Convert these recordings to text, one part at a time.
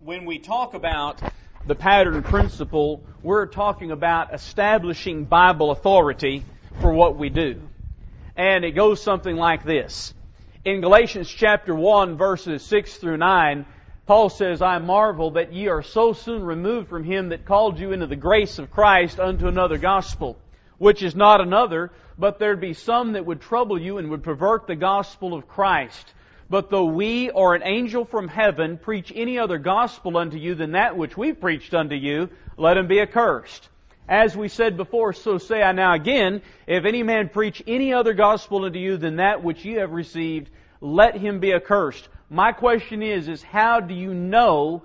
when we talk about the pattern principle, we're talking about establishing Bible authority for what we do. And it goes something like this. In Galatians chapter 1, verses 6 through 9, Paul says, I marvel that ye are so soon removed from him that called you into the grace of Christ unto another gospel, which is not another, but there be some that would trouble you and would pervert the gospel of Christ. But though we or an angel from heaven preach any other gospel unto you than that which we preached unto you, let him be accursed. As we said before, so say I now again, if any man preach any other gospel unto you than that which ye have received, let him be accursed. My question is how do you know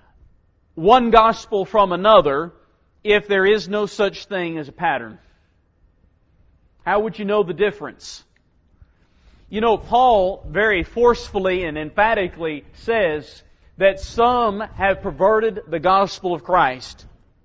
one gospel from another if there is no such thing as a pattern? How would you know the difference? You know, Paul very forcefully and emphatically says that some have perverted the gospel of Christ.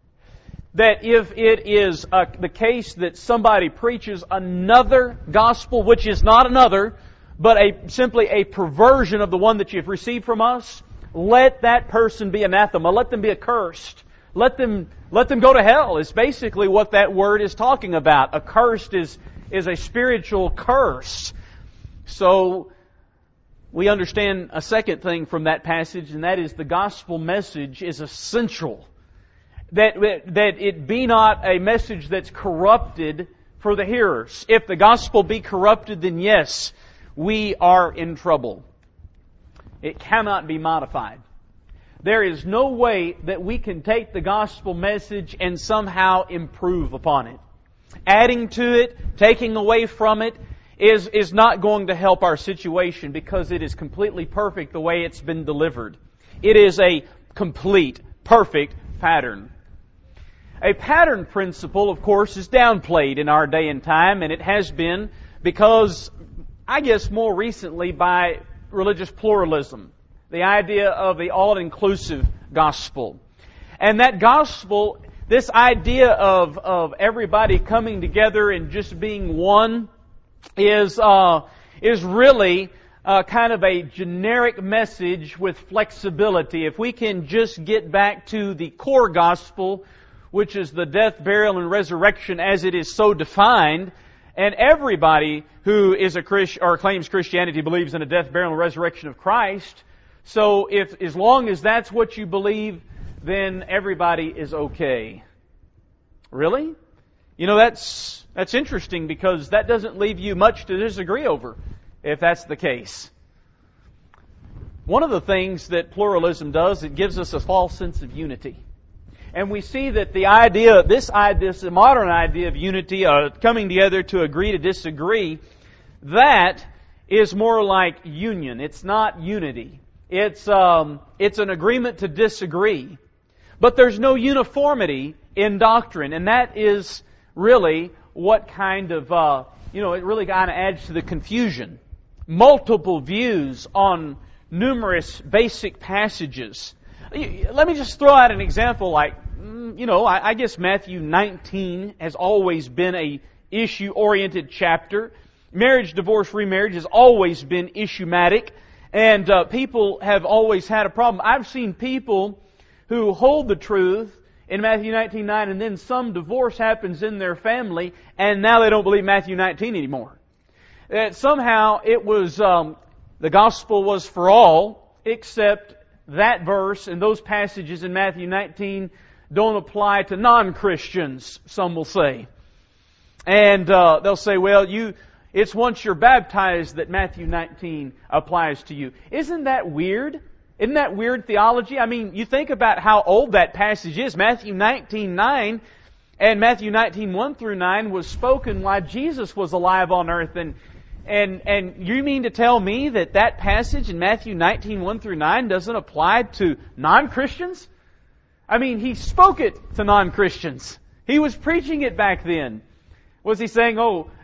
That if it is the case that somebody preaches another gospel, which is not another, but simply a perversion of the one that you've received from us, let that person be anathema. Let them be accursed. Let them go to hell is basically what that word is talking about. Accursed is a spiritual curse. So we understand a second thing from that passage, and that is the gospel message is essential. That it be not a message that's corrupted for the hearers. If the gospel be corrupted, then yes, we are in trouble. It cannot be modified. There is no way that we can take the gospel message and somehow improve upon it. Adding to it, taking away from it, is not going to help our situation because it is completely perfect the way it's been delivered. It is a complete, perfect pattern. A pattern principle, of course, is downplayed in our day and time, and it has been because, I guess more recently, by religious pluralism. The idea of the all-inclusive gospel. And that gospel, this idea of everybody coming together and just being one, is really kind of a generic message with flexibility. If we can just get back to the core gospel, which is the death, burial, and resurrection as it is so defined, and everybody who is a Christian or claims Christianity believes in a death, burial, and resurrection of Christ. So as long as that's what you believe, then everybody is okay. Really? You know, that's interesting because that doesn't leave you much to disagree over if that's the case. One of the things that pluralism does, it gives us a false sense of unity. And we see that this modern idea of unity, coming together to agree to disagree, that is more like union. It's not unity. It's an agreement to disagree. But there's no uniformity in doctrine, and that is really what kind of, it really kind of adds to the confusion. Multiple views on numerous basic passages. Let me just throw out an example like, I guess Matthew 19 has always been a issue-oriented chapter. Marriage, divorce, remarriage has always been issue-matic, and people have always had a problem. I've seen people who hold the truth in Matthew 19:9, and then some divorce happens in their family, and now they don't believe Matthew 19 anymore. That somehow it was, the gospel was for all, except that verse and those passages in Matthew 19 don't apply to non-Christians, some will say. And they'll say, well, it's once you're baptized that Matthew 19 applies to you. Isn't that weird? Isn't that weird theology? I mean, you think about how old that passage is. Matthew 19:9 and Matthew 19:1 through 9 was spoken while Jesus was alive on earth. And you mean to tell me that passage in Matthew 19:1 through 9 doesn't apply to non-Christians? I mean, He spoke it to non-Christians. He was preaching it back then. Was He saying,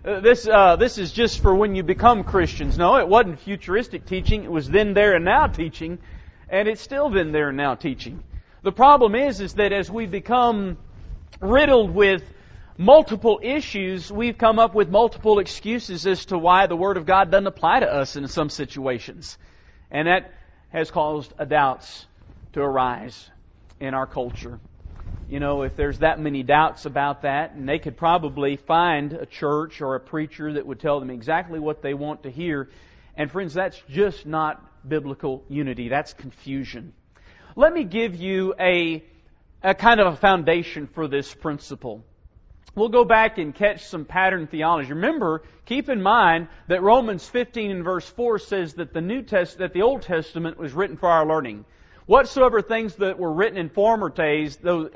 this is just for when you become Christians? No, it wasn't futuristic teaching. It was then, there, and now teaching. And it's still then, there, and now teaching. The problem is that as we become riddled with multiple issues, we've come up with multiple excuses as to why the Word of God doesn't apply to us in some situations. And that has caused doubts to arise in our culture. You know, if there's that many doubts about that, and they could probably find a church or a preacher that would tell them exactly what they want to hear. And friends, that's just not biblical unity. That's confusion. Let me give you a kind of a foundation for this principle. We'll go back and catch some pattern theology. Remember, keep in mind that Romans 15 and verse 4 says that the Old Testament was written for our learning. Whatsoever things that were written in former days,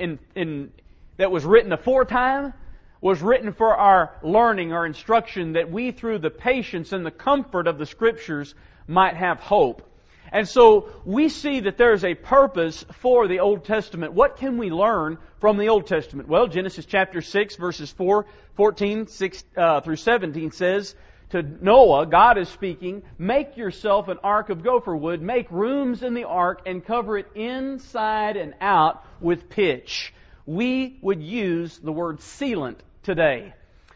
that was written aforetime, was written for our learning, our instruction, that we through the patience and the comfort of the Scriptures might have hope. And so we see that there is a purpose for the Old Testament. What can we learn from the Old Testament? Well, Genesis chapter 6, verses 14 through 17 says, to Noah, God is speaking, make yourself an ark of gopher wood, make rooms in the ark, and cover it inside and out with pitch. We would use the word sealant today.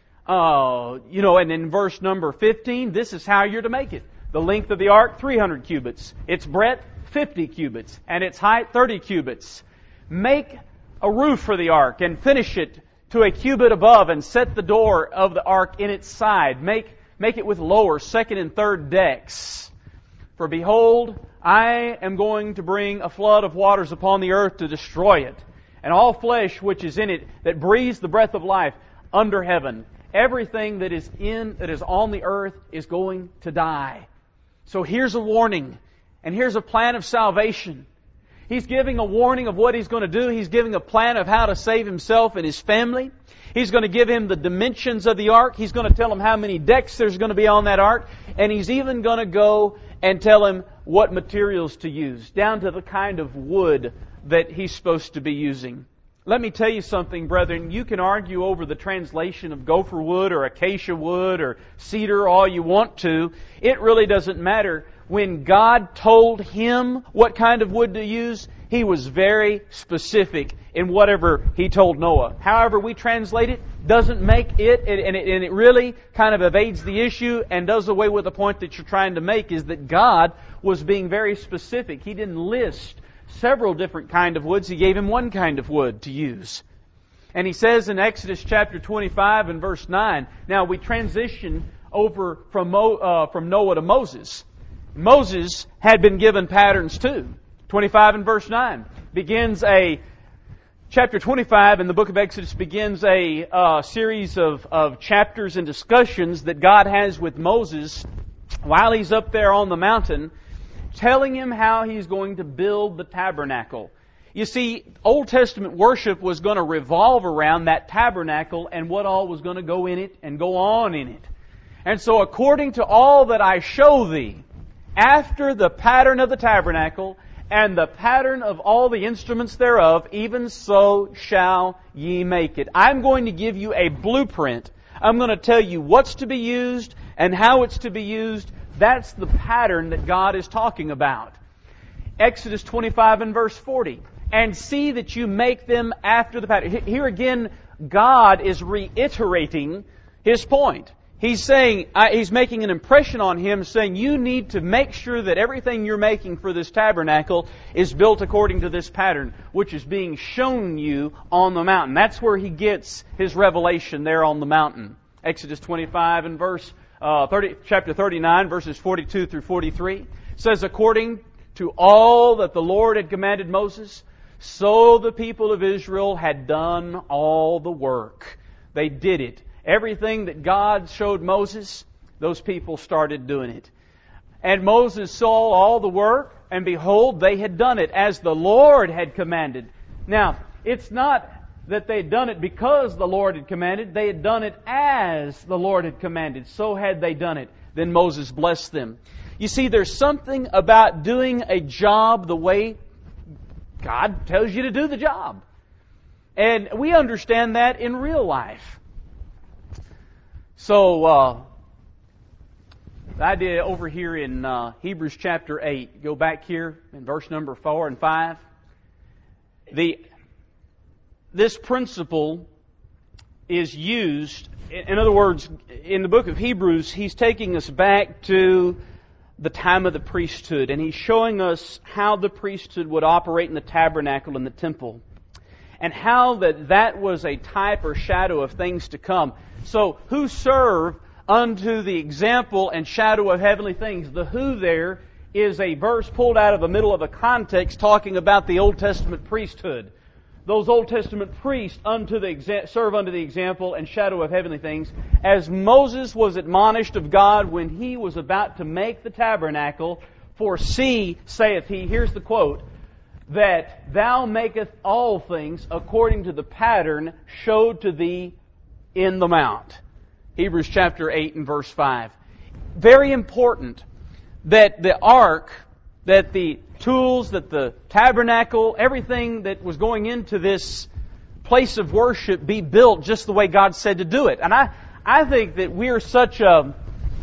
And in verse number 15, this is how you're to make it. The length of the ark, 300 cubits. Its breadth, 50 cubits. And its height, 30 cubits. Make a roof for the ark and finish it to a cubit above and set the door of the ark in its side. Make it with lower, second and third decks. For behold, I am going to bring a flood of waters upon the earth to destroy it. And all flesh which is in it that breathes the breath of life under heaven. Everything that is on the earth is going to die. So here's a warning, and here's a plan of salvation. He's giving a warning of what He's going to do. He's giving a plan of how to save Himself and His family. He's going to give him the dimensions of the ark. He's going to tell him how many decks there's going to be on that ark. And He's even going to go and tell him what materials to use, down to the kind of wood that he's supposed to be using. Let me tell you something, brethren. You can argue over the translation of gopher wood or acacia wood or cedar all you want to. It really doesn't matter. When God told him what kind of wood to use, He was very specific in whatever He told Noah. However we translate it doesn't make it, and it really kind of evades the issue and does away with the point that you're trying to make, is that God was being very specific. He didn't list several different kind of woods. He gave him one kind of wood to use. And He says in Exodus chapter 25 and verse 9, now we transition over from Noah to Moses. Moses had been given patterns too. 25 and verse 9 chapter 25 in the book of Exodus begins a series of chapters and discussions that God has with Moses while he's up there on the mountain, telling him how he's going to build the tabernacle. You see, Old Testament worship was going to revolve around that tabernacle and what all was going to go in it and go on in it. And so according to all that I show thee, after the pattern of the tabernacle and the pattern of all the instruments thereof, even so shall ye make it. I'm going to give you a blueprint. I'm going to tell you what's to be used and how it's to be used. That's the pattern that God is talking about. Exodus 25 and verse 40. And see that you make them after the pattern. Here again, God is reiterating His point. He's saying, He's making an impression on him, saying, you need to make sure that everything you're making for this tabernacle is built according to this pattern, which is being shown you on the mountain. That's where he gets his revelation there on the mountain. Exodus 25 and chapter 39, verses 42 through 43, says, according to all that the Lord had commanded Moses, so the people of Israel had done all the work. They did it. Everything that God showed Moses, those people started doing it. And Moses saw all the work, and behold, they had done it as the Lord had commanded. Now, it's not that they had done it because the Lord had commanded. They had done it as the Lord had commanded. So had they done it. Then Moses blessed them. You see, there's something about doing a job the way God tells you to do the job. And we understand that in real life. So, the idea over here in Hebrews chapter 8, go back here in verse number 4 and 5. This principle is used, in other words, in the book of Hebrews, he's taking us back to the time of the priesthood, and He's showing us how the priesthood would operate in the tabernacle and the temple, and how that was a type or shadow of things to come. So, who serve unto the example and shadow of heavenly things? The who there is a verse pulled out of the middle of a context talking about the Old Testament priesthood. Those Old Testament priests serve unto the example and shadow of heavenly things, as Moses was admonished of God when he was about to make the tabernacle. For see, saith he, here's the quote, that thou makest all things according to the pattern showed to thee in the mount. Hebrews chapter 8 and verse 5. Very important that the ark, that the tools, that the tabernacle, everything that was going into this place of worship be built just the way God said to do it. And I think that we're such a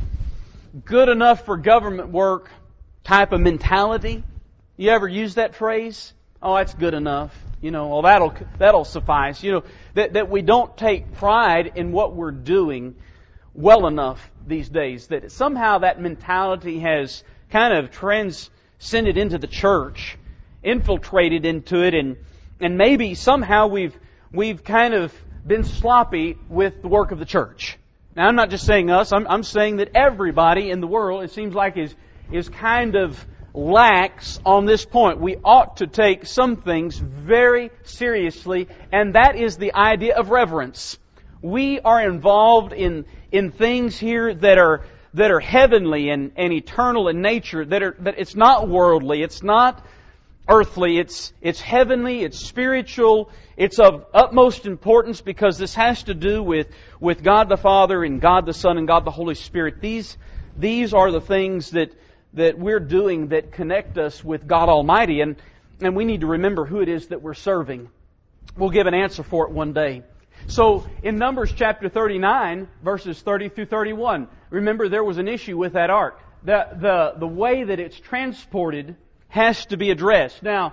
good enough for government work type of mentality. You ever use that phrase? Oh, that's good enough. Well, that'll suffice. That we don't take pride in what we're doing well enough these days. That somehow that mentality has kind of transcended into the church, infiltrated into it, and maybe somehow we've kind of been sloppy with the work of the church. Now, I'm not just saying us. I'm saying that everybody in the world, it seems like, is kind of lax on this point. We ought to take some things very seriously, and that is the idea of reverence. We are involved in things here that are heavenly and eternal in nature, that it's not worldly, it's not earthly, it's heavenly, it's spiritual, it's of utmost importance because this has to do with God the Father and God the Son and God the Holy Spirit. These are the things that we're doing that connect us with God Almighty, and we need to remember who it is that we're serving. We'll give an answer for it one day. So, in Numbers chapter 39, verses 30 through 31, remember there was an issue with that ark. The way that it's transported has to be addressed. Now,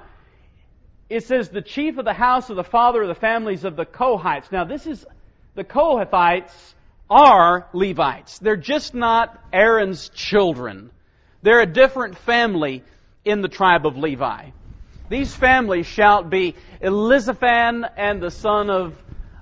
it says the chief of the house of the father of the families of the Kohathites. Now, the Kohathites are Levites. They're just not Aaron's children. They're a different family in the tribe of Levi. These families shall be Elizaphan and the son of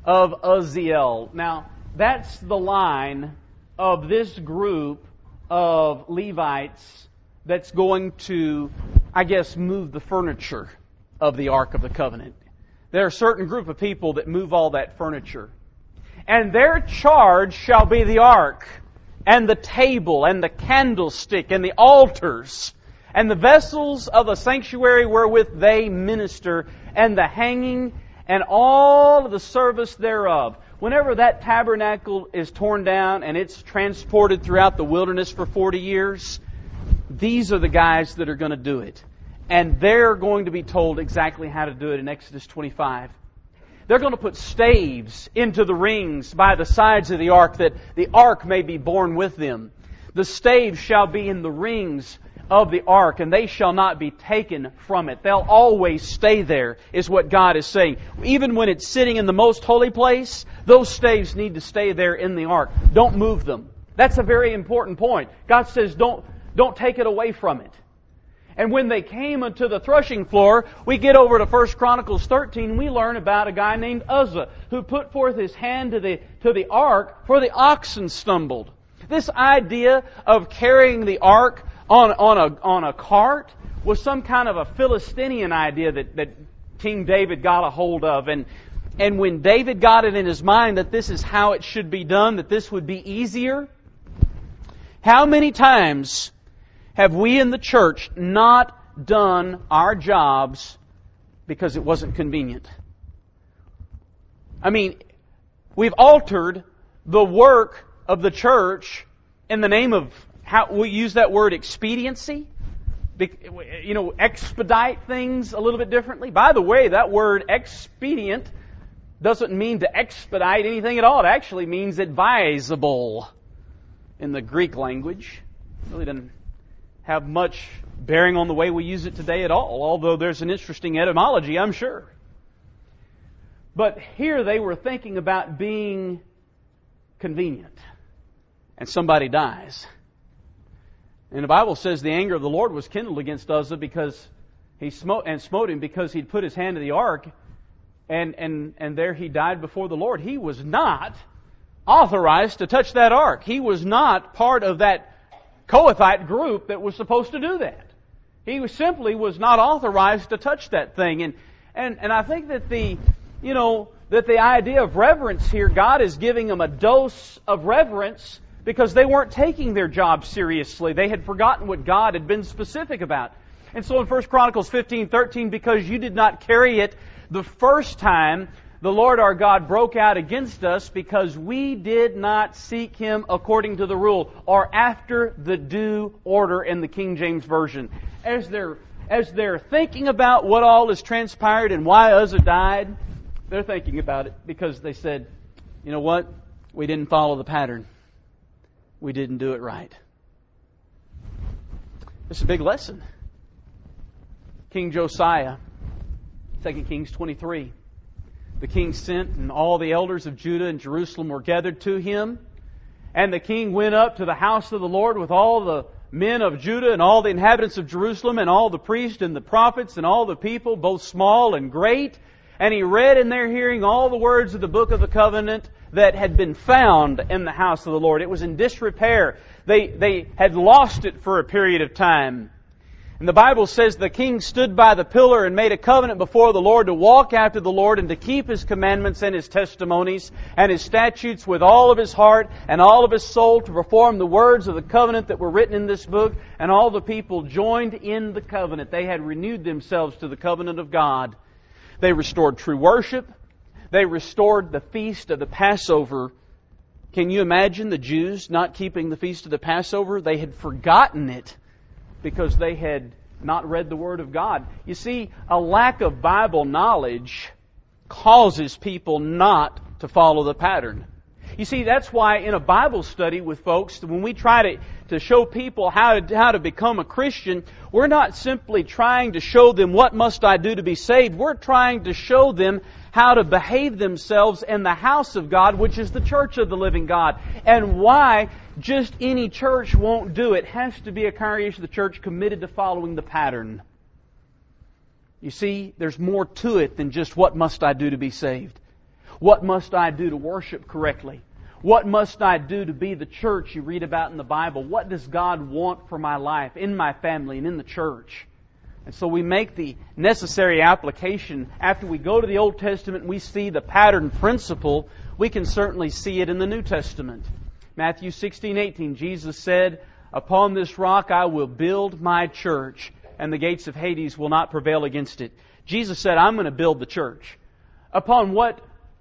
Uzziel. Now, that's the line of this group of Levites that's going to, I guess, move the furniture of the Ark of the Covenant. There are a certain group of people that move all that furniture. And their charge shall be the ark, and the table, and the candlestick, and the altars, and the vessels of the sanctuary wherewith they minister, and the hanging, and all of the service thereof. Whenever that tabernacle is torn down and it's transported throughout the wilderness for 40 years, these are the guys that are going to do it. And they're going to be told exactly how to do it in Exodus 25. They're going to put staves into the rings by the sides of the ark, that the ark may be borne with them. The staves shall be in the rings of the ark, and they shall not be taken from it. They'll always stay there, is what God is saying. Even when it's sitting in the most holy place, those staves need to stay there in the ark. Don't move them. That's a very important point. God says, don't take it away from it. And when they came unto the threshing floor, we get over to 1 Chronicles 13, and we learn about a guy named Uzzah, who put forth his hand to the ark, for the oxen stumbled. This idea of carrying the ark on a cart was some kind of a Philistinian idea that King David got a hold of. And when David got it in his mind that this is how it should be done, that this would be easier, how many times have we in the church not done our jobs because it wasn't convenient? I mean, we've altered the work of the church in the name of how we use that word expediency. Expedite things a little bit differently. By the way, that word expedient doesn't mean to expedite anything at all. It actually means advisable in the Greek language. It really doesn't have much bearing on the way we use it today at all, although there's an interesting etymology, I'm sure. But here they were thinking about being convenient, and somebody dies. And the Bible says the anger of the Lord was kindled against Uzzah because he smote him because he'd put his hand to the ark, and there he died before the Lord. He was not authorized to touch that ark. He was not part of that Kohathite group that was supposed to do that. He simply was not authorized to touch that thing. And I think that the idea of reverence here, God is giving them a dose of reverence because they weren't taking their job seriously. They had forgotten what God had been specific about. And so in 1 Chronicles 15:13, because you did not carry it the first time, the Lord our God broke out against us because we did not seek Him according to the rule, or after the due order in the King James Version. As they're thinking about what all has transpired and why Uzzah died, they're thinking about it because they said, you know what? We didn't follow the pattern. We didn't do it right. It's a big lesson. King Josiah, 2 Kings 23. The king sent, and all the elders of Judah and Jerusalem were gathered to him. And the king went up to the house of the Lord with all the men of Judah and all the inhabitants of Jerusalem and all the priests and the prophets and all the people, both small and great. And he read in their hearing all the words of the book of the covenant that had been found in the house of the Lord. It was in disrepair. They had lost it for a period of time. And the Bible says the king stood by the pillar and made a covenant before the Lord to walk after the Lord and to keep His commandments and His testimonies and His statutes with all of his heart and all of his soul, to perform the words of the covenant that were written in this book. And all the people joined in the covenant. They had renewed themselves to the covenant of God. They restored true worship. They restored the feast of the Passover. Can you imagine the Jews not keeping the feast of the Passover? They had forgotten it because they had not read the Word of God. You see, a lack of Bible knowledge causes people not to follow the pattern. You see, that's why in a Bible study with folks, when we try to show people how to become a Christian, we're not simply trying to show them what must I do to be saved. We're trying to show them how to behave themselves in the house of God, which is the church of the living God, and why just any church won't do it. It has to be a congregation of the church committed to following the pattern. You see, there's more to it than just what must I do to be saved. What must I do to worship correctly? What must I do to be the church you read about in the Bible? What does God want for my life, in my family, and in the church? And so we make the necessary application. After we go to the Old Testament and we see the pattern principle, we can certainly see it in the New Testament. Matthew 16:18, Jesus said, "Upon this rock I will build my church, and the gates of Hades will not prevail against it." Jesus said, I'm going to build the church. Upon what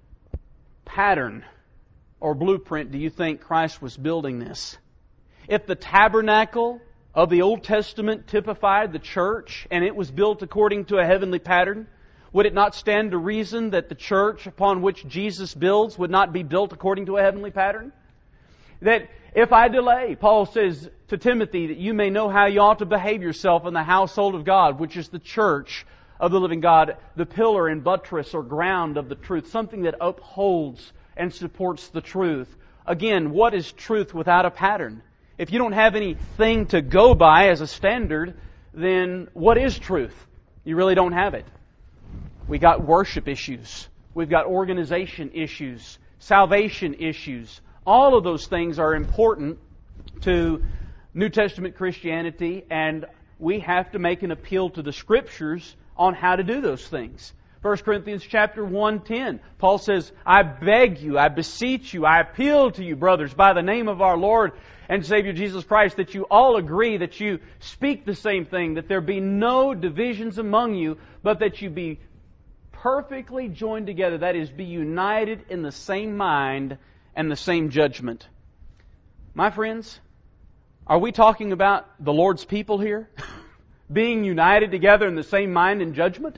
pattern or blueprint do you think Christ was building this? If the tabernacle of the Old Testament typified the church, and it was built according to a heavenly pattern, would it not stand to reason that the church upon which Jesus builds would not be built according to a heavenly pattern? That if I delay, Paul says to Timothy, that you may know how you ought to behave yourself in the household of God, which is the church of the living God, the pillar and buttress or ground of the truth, something that upholds and supports the truth. Again, what is truth without a pattern? If you don't have anything to go by as a standard, then what is truth? You really don't have it. We got worship issues. We've got organization issues, salvation issues. All of those things are important to New Testament Christianity, and we have to make an appeal to the Scriptures on how to do those things. 1 Corinthians chapter 1:10, Paul says, I beg you, I beseech you, I appeal to you, brothers, by the name of our Lord and Savior Jesus Christ, that you all agree, that you speak the same thing, that there be no divisions among you, but that you be perfectly joined together, that is, be united in the same mind and the same judgment. My friends, are we talking about the Lord's people here? Being united together in the same mind and judgment?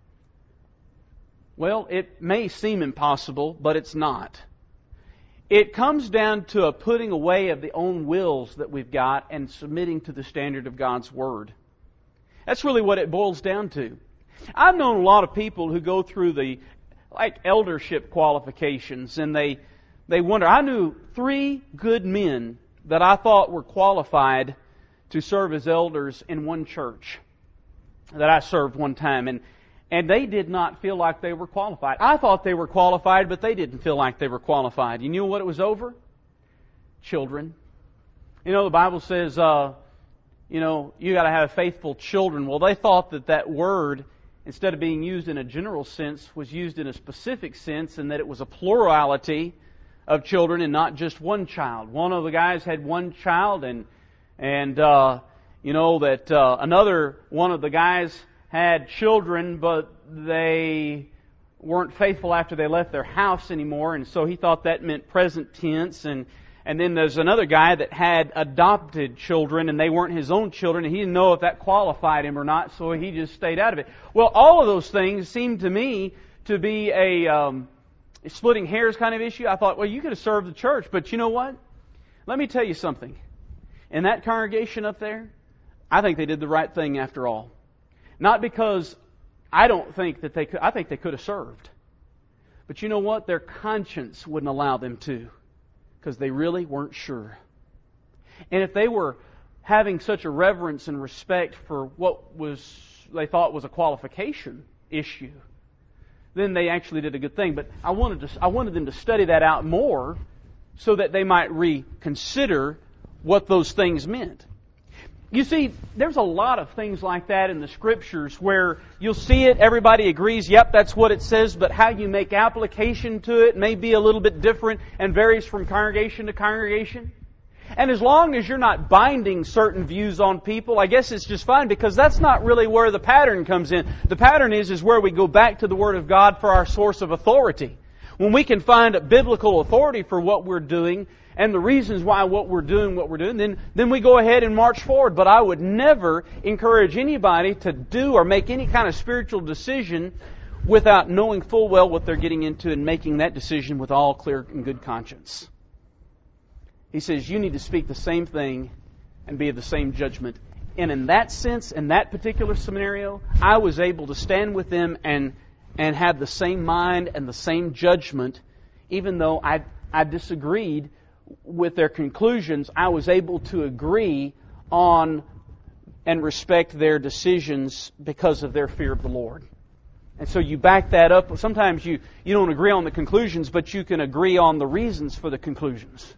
Well, it may seem impossible, but it's not. It comes down to a putting away of the own wills that we've got and submitting to the standard of God's Word. That's really what it boils down to. I've known a lot of people who go through the eldership qualifications, and they wonder. I knew 3 good men that I thought were qualified to serve as elders in one church that I served one time. And they did not feel like they were qualified. I thought they were qualified, but they didn't feel like they were qualified. You know what it was over? Children. You know, the Bible says, you got to have faithful children. Well, they thought that word, instead of being used in a general sense, was used in a specific sense, and that it was a plurality of children and not just one child. One of the guys had one child, and another one of the guys had children, but they weren't faithful after they left their house anymore, and so he thought that meant present tense. And then there's another guy that had adopted children, and they weren't his own children, and he didn't know if that qualified him or not, so he just stayed out of it. Well, all of those things seemed to me to be a splitting hairs kind of issue. I thought, well, you could have served the church, but you know what? Let me tell you something. In that congregation up there, I think they did the right thing after all. Not because I don't think that they could. I think they could have served. But you know what? Their conscience wouldn't allow them to, because they really weren't sure. And if they were having such a reverence and respect for what they thought was a qualification issue, then they actually did a good thing. But I wanted them to study that out more so that they might reconsider what those things meant. You see, there's a lot of things like that in the Scriptures where you'll see it, everybody agrees, yep, that's what it says, but how you make application to it may be a little bit different and varies from congregation to congregation. And as long as you're not binding certain views on people, I guess it's just fine, because that's not really where the pattern comes in. The pattern is where we go back to the Word of God for our source of authority. When we can find a biblical authority for what we're doing, and the reasons why what we're doing, then we go ahead and march forward. But I would never encourage anybody to do or make any kind of spiritual decision without knowing full well what they're getting into and making that decision with all clear and good conscience. He says you need to speak the same thing and be of the same judgment. And in that sense, in that particular scenario, I was able to stand with them and have the same mind and the same judgment, even though I disagreed with their conclusions. I was able to agree on and respect their decisions because of their fear of the Lord. And so you back that up. Sometimes you don't agree on the conclusions, but you can agree on the reasons for the conclusions.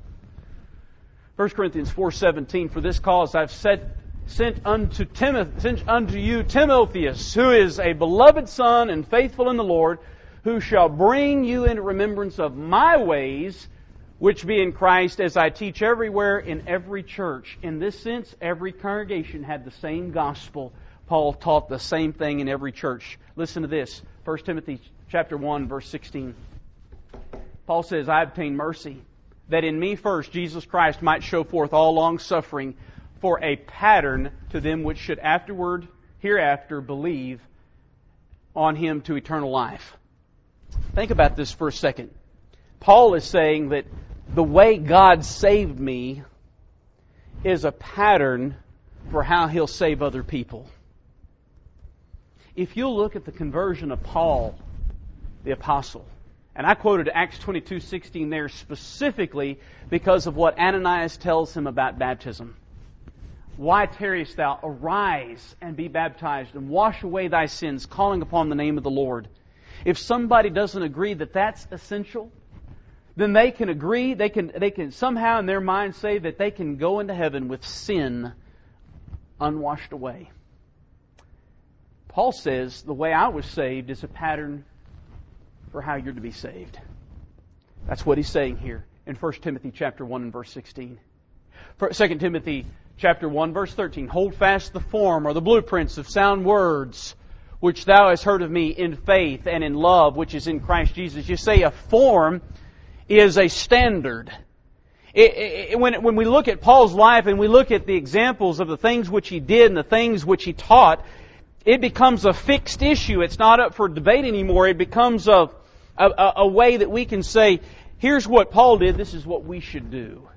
1 Corinthians 4:17, for this cause I've sent unto you Timotheus, who is a beloved son and faithful in the Lord, who shall bring you into remembrance of my ways, which be in Christ, as I teach everywhere in every church. In this sense, every congregation had the same gospel. Paul taught the same thing in every church. Listen to this. 1 Timothy chapter 1, verse 16. Paul says, I obtained mercy, that in me first Jesus Christ might show forth all long suffering, for a pattern to them which should hereafter believe on Him to eternal life. Think about this for a second. Paul is saying that the way God saved me is a pattern for how He'll save other people. If you'll look at the conversion of Paul, the apostle, and I quoted Acts 22:16 there specifically because of what Ananias tells him about baptism. Why tarriest thou? Arise and be baptized and wash away thy sins, calling upon the name of the Lord. If somebody doesn't agree that that's essential, then they can agree, they can somehow in their mind say that they can go into heaven with sin unwashed away. Paul says the way I was saved is a pattern for how you're to be saved. That's what he's saying here in 1 Timothy chapter 1 and verse 16. 2 Timothy chapter 1 verse 13. Hold fast the form or the blueprints of sound words which thou hast heard of me in faith and in love which is in Christ Jesus. You say a form is a standard. When we look at Paul's life and we look at the examples of the things which he did and the things which he taught, it becomes a fixed issue. It's not up for debate anymore. It becomes a way that we can say, here's what Paul did, this is what we should do.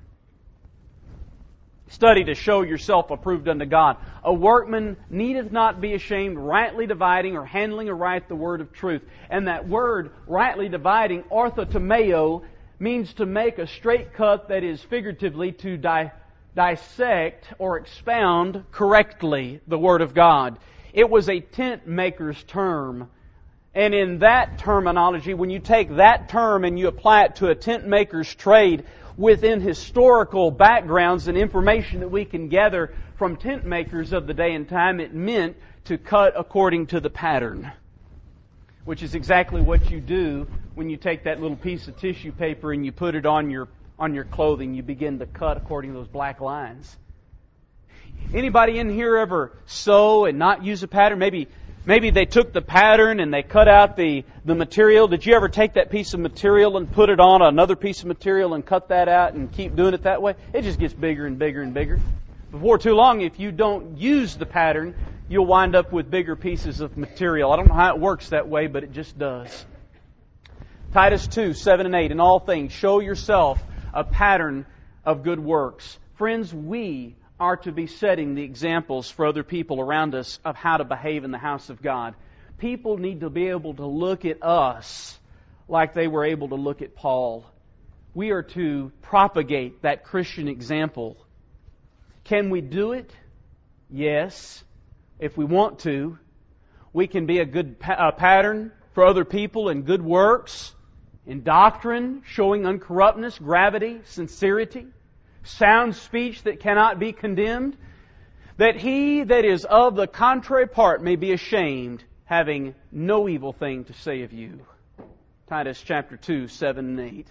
Study to show yourself approved unto God. A workman needeth not be ashamed, rightly dividing or handling aright the word of truth. And that word, rightly dividing, orthotomeo, means to make a straight cut, that is figuratively to dissect or expound correctly the Word of God. It was a tent maker's term. And in that terminology, when you take that term and you apply it to a tent maker's trade within historical backgrounds and information that we can gather from tent makers of the day and time, it meant to cut according to the pattern, which is exactly what you do when you take that little piece of tissue paper and you put it on your clothing. You begin to cut according to those black lines. Anybody in here ever sew and not use a pattern? Maybe they took the pattern and they cut out the material. Did you ever take that piece of material and put it on another piece of material and cut that out and keep doing it that way? It just gets bigger and bigger and bigger. Before too long, if you don't use the pattern, you'll wind up with bigger pieces of material. I don't know how it works that way, but it just does. Titus 2, 7 and 8, in all things, show yourself a pattern of good works. Friends, we are to be setting the examples for other people around us of how to behave in the house of God. People need to be able to look at us like they were able to look at Paul. We are to propagate that Christian example. Can we do it? Yes. If we want to, we can be a good pattern for other people in good works, in doctrine, showing uncorruptness, gravity, sincerity, sound speech that cannot be condemned, that he that is of the contrary part may be ashamed, having no evil thing to say of you. Titus chapter 2, 7 and 8.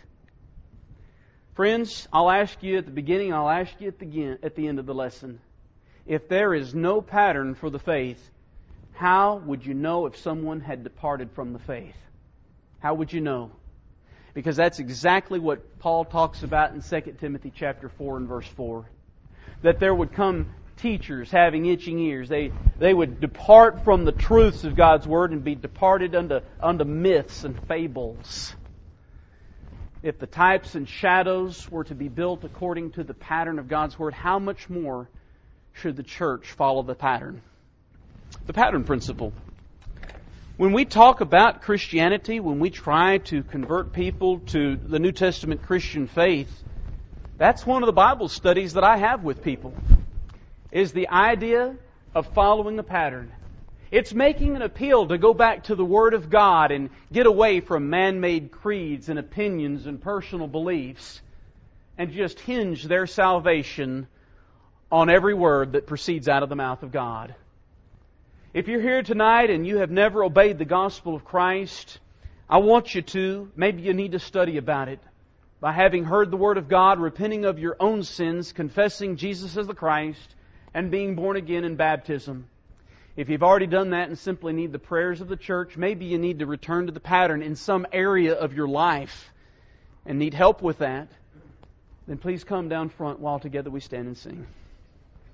Friends, I'll ask you at the beginning, I'll ask you at the end of the lesson. If there is no pattern for the faith, how would you know if someone had departed from the faith? How would you know? Because that's exactly what Paul talks about in 2 Timothy chapter 4 and verse 4. That there would come teachers having itching ears. They would depart from the truths of God's Word and be departed unto myths and fables. If the types and shadows were to be built according to the pattern of God's Word, how much more should the church follow the pattern? The pattern principle. When we talk about Christianity, when we try to convert people to the New Testament Christian faith, that's one of the Bible studies that I have with people, is the idea of following a pattern. It's making an appeal to go back to the Word of God and get away from man-made creeds and opinions and personal beliefs and just hinge their salvation on every word that proceeds out of the mouth of God. If you're here tonight and you have never obeyed the gospel of Christ, I want you to. Maybe you need to study about it. By having heard the Word of God, repenting of your own sins, confessing Jesus as the Christ, and being born again in baptism. If you've already done that and simply need the prayers of the church, maybe you need to return to the pattern in some area of your life and need help with that, then please come down front while together we stand and sing.